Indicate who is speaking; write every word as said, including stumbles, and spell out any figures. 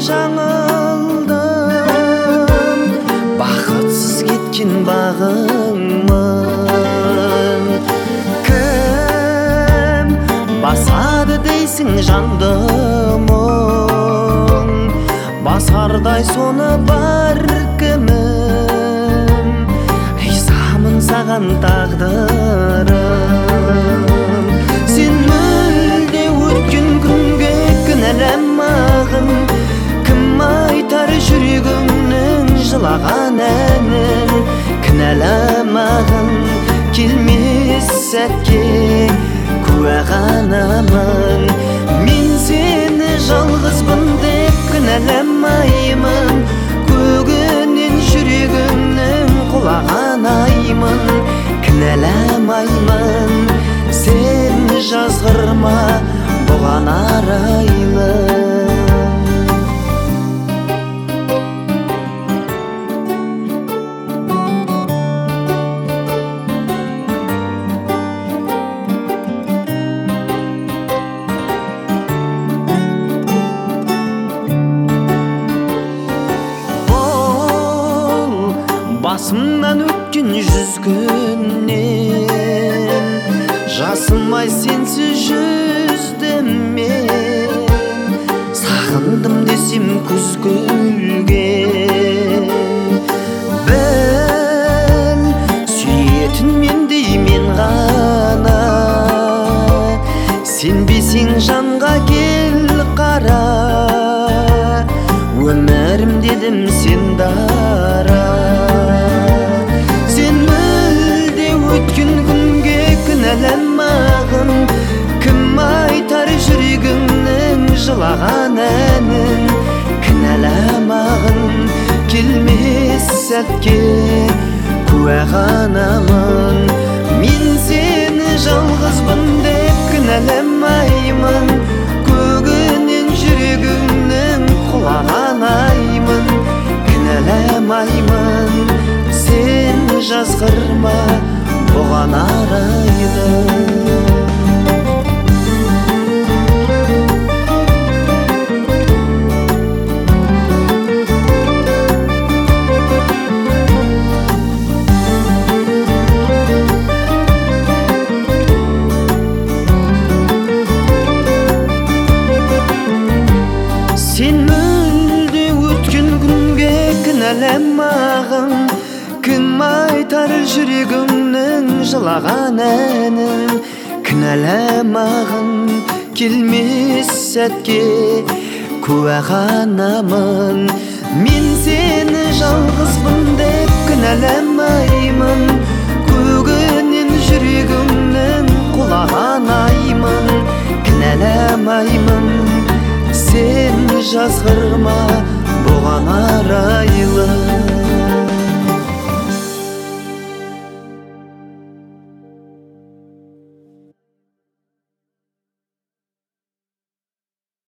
Speaker 1: жаңылдым, бақытсыз кеткен бағыңмын. Кім басады дейсің жанды мұң, басардай соны бар кімім, ризамын саған тағдырым. Сен мүлде өткен күнге кінәламағын, кім айтар жүрегіңнің жылаған әнін. Кінәламағын, келмес сәтке куә ғанамын. Мен сені жалғызбын деп кінәламаймын, көгінен жүрегімнің құлаған аймын. Кінәламаймын, сен жазғырма бұған арайлы. Басымнан өткен жүз күннен, жасымай сенсіз жүздім мен. Сағындым десем күз күлген, біл сүйетін мендей мен ғана. Сенбесең жанға кел қара, өмірім дедім сен дара. Сен мүлде өткен күнге кінәламағын, кім айтар жүрегіңнің жылаған әнін. Кінәламағын, келмес сәтке куә ғанамын. Мен сені жалғызбын деп кінәламаймын, көгінен жүрегіңнің құлаған аймын. Кінәламаймын, сен жазғырма бұған арайлы. Сен мүлде өткен күнге кінәламағын, кім айтар жүрегіңнің жылаған әнін. Кінәламағын, келмес сәтке куә ғанамын. Мен сені жалғызбын деп кінәламаймын, көгінен жүрегіңнің құлаған аймын. Кінәламаймын, сен жазғырма бұған арайлы.